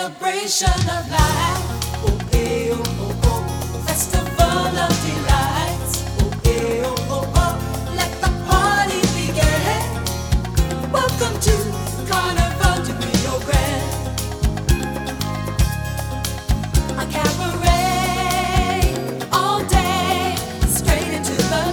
celebration of life. Oh, eh, oh, oh, oh, festival of delight.